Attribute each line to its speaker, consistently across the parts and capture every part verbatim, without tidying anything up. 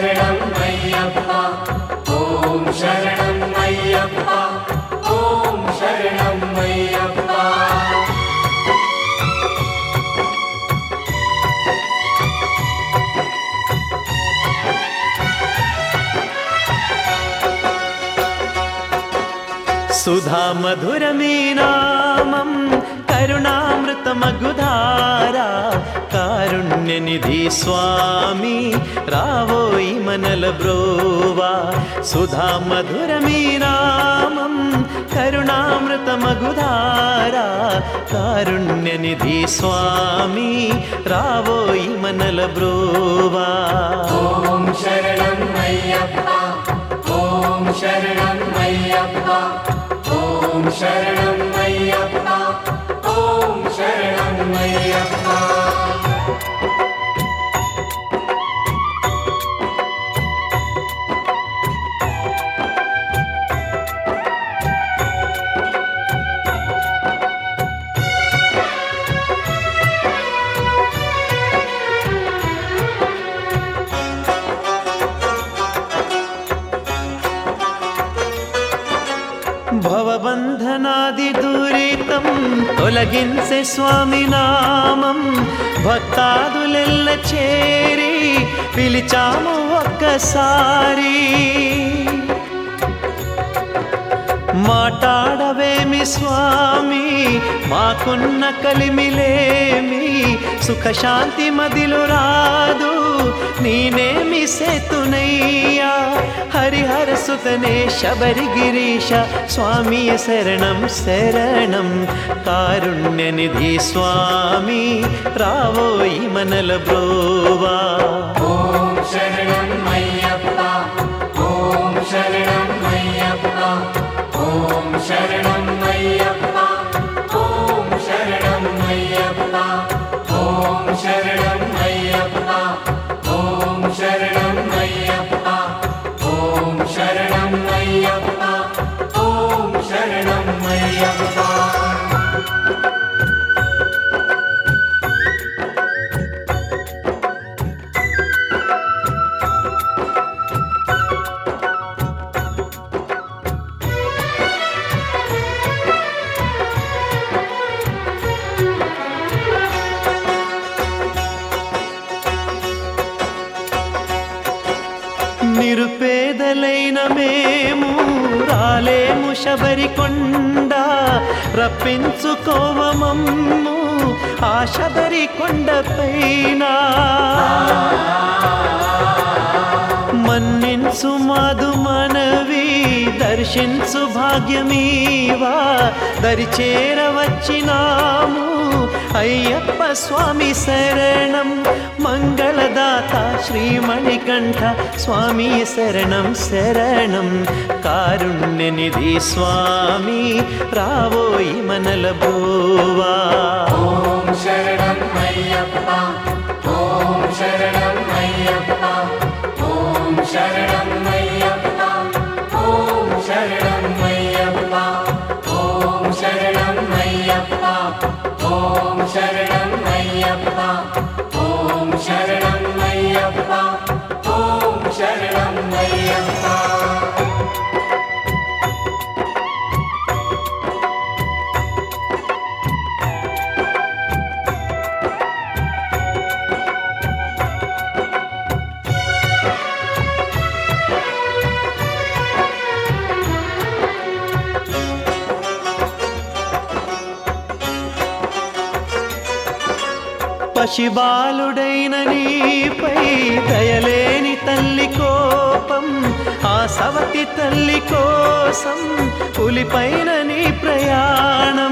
Speaker 1: శరణం అయ్యప్ప ఓం శరణం అయ్యప్ప ఓం శరణం అయ్యప్ప
Speaker 2: సుధా మధురమే నామం కరుణామృతమగుధారా కారుణ్యనిధి స్వామి రావోయి మనల బ్రోవా సుధా మధురమే నామం కరుణామృతమగుధారా కారుణ్యనిధి స్వామి రావోయి మనల బ్రోవా
Speaker 1: ఓం శరణం అయ్యప్ప ఓం శరణం అయ్యప్ప ఓం శరణం అయ్యప్ప ఓం శరణం అయ్యప్ప
Speaker 2: భవబంధనాది దూరితం తొలగించే స్వామి నామం భక్తాదులెల్ల చేరి పిలిచాము ఒక్కసారి మాటాడవేమి స్వామి మాకున్న కలిమిలేమి సుఖశాంతి మదిలో రాదు నీనేమి సేతునయ్యా హరిహర సుతనే శబరిగిరీశ స్వామి శరణం శరణం కారుణ్యనిధి స్వామి రావోయి మనల బ్రోవా
Speaker 1: ఓం శరణం అయ్యప్ప ఓం శరణం అయ్యప్ప ఓం శరణం అయ్యప్ప ఓం శరణం అయ్యప్ప ఓం శరణం అయ్యప్ప ఓం శరణం అయ్యప్ప ఓం శరణం అయ్యప్ప ఓం శరణం అయ్యప్ప
Speaker 2: నిరుపేదలైన మేము రాలేము శబరికొండ రప్పించుకోవమమ్ము ఆ శబరికొండపైన మన్నించు మాదు మనవి దర్శించు భాగ్యమీవా దరిచేరవచ్చినాము అయ్యప్ప స్వామి శరణం మంగళదాత శ్రీమణికంఠ స్వామి శరణం శరణం కారుణ్యనిధి స్వామి రావోయి మనల బ్రోవా
Speaker 1: ఓం శరణం అయ్యప్ప ఓం శరణం అయ్యప్ప ఓం శరణం అయ్యప్ప ఓం శరణం అయ్యప్ప ఓం శరణం అయ్యప్ప ఓం శరణం అయ్యప్ప ఓం శరణం అయ్యప్ప ఓం శరణం అయ్యప్ప
Speaker 2: పశిబాలుడైన నీపై దయలేని తల్లి కోపం ఆ సవతి తల్లి కోసం పులిపైన నీ ప్రయాణం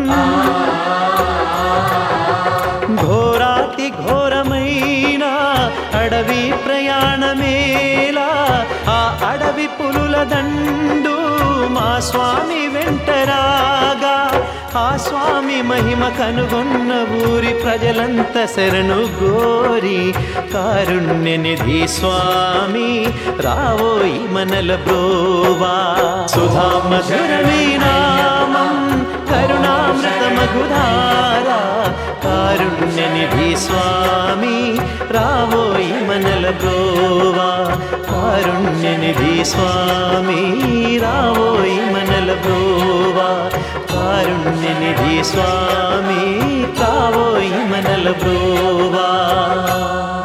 Speaker 2: ఘోరాతి ఘోరమైన అడవి ప్రయాణమేలా ఆ అడవి పులుల దండు మా స్వామి వెంటరాగా ఆ స్వామి మహిమ కనుగొన్న ఊరి ప్రజలంత శరణు గోరి కారుణ్యనిధి స్వామి రావోయి మనల బ్రోవా సుధా మధురమే నామం కరుణామృతమగుధారా కారుణ్యనిధి స్వామి రావోయి మనల బ్రోవా కారుణ్యనిధి స్వామి రావోయి మనల బ్రోవా కారుణ్యనిధి స్వామి రావోయి మనల బ్రోవా